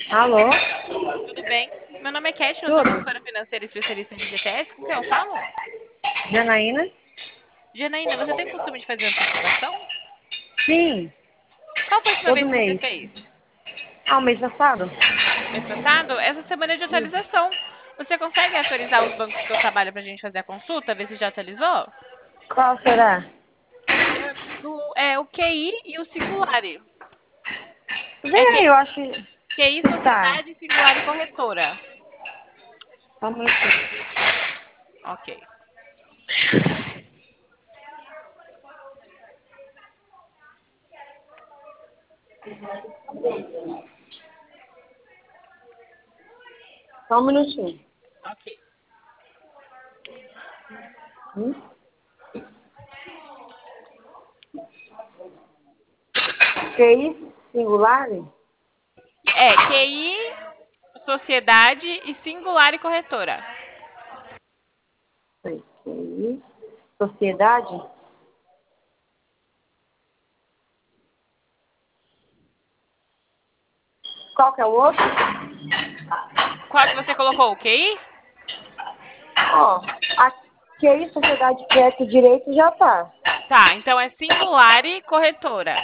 Alô? Tudo bem? Meu nome é Cat, eu sou Tudo? consultora financeira especialista em FGTS. Com quem eu falo? Janaína? Janaína, você tem costume de fazer antecipação? Sim, Qual foi a última todo vez que você mês. fez? Ah, o mês passado? Mês passado? Essa semana é de Isso. atualização. Você consegue atualizar os bancos que eu trabalho para a gente fazer a consulta, ver se já atualizou? Qual será? É o QI e o Singular. Vê É aí, eu acho que QI, tá. Sociedade, Singular e Corretora. Só um minutinho. Ok. Só um minutinho. Ok. Hum? QI singular? É QI, Sociedade e Singular e Corretora. QI. Sociedade? Qual que é o outro? Qual que você colocou? O QI? Ó, a QI, Sociedade Crédito e Direito já tá. Tá, então é Singular e Corretora.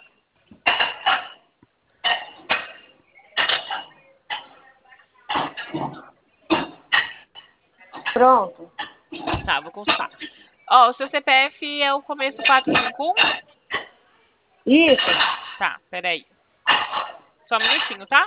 Pronto. Tá, vou consultar. Ó, o seu CPF é o começo 451? Isso. Tá, peraí. Só um minutinho, tá?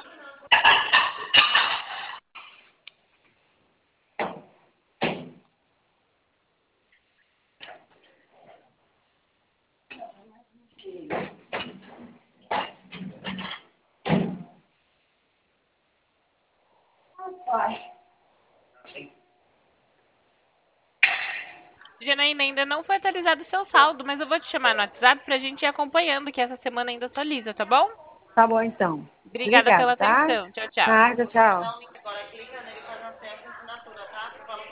Janaína, ainda não foi atualizado o seu saldo, mas eu vou te chamar no WhatsApp pra gente ir acompanhando, que essa semana ainda atualiza, tá bom? Tá bom, então. Obrigada Obrigada, pela tá? atenção. Tchau, tchau. Nada, tchau.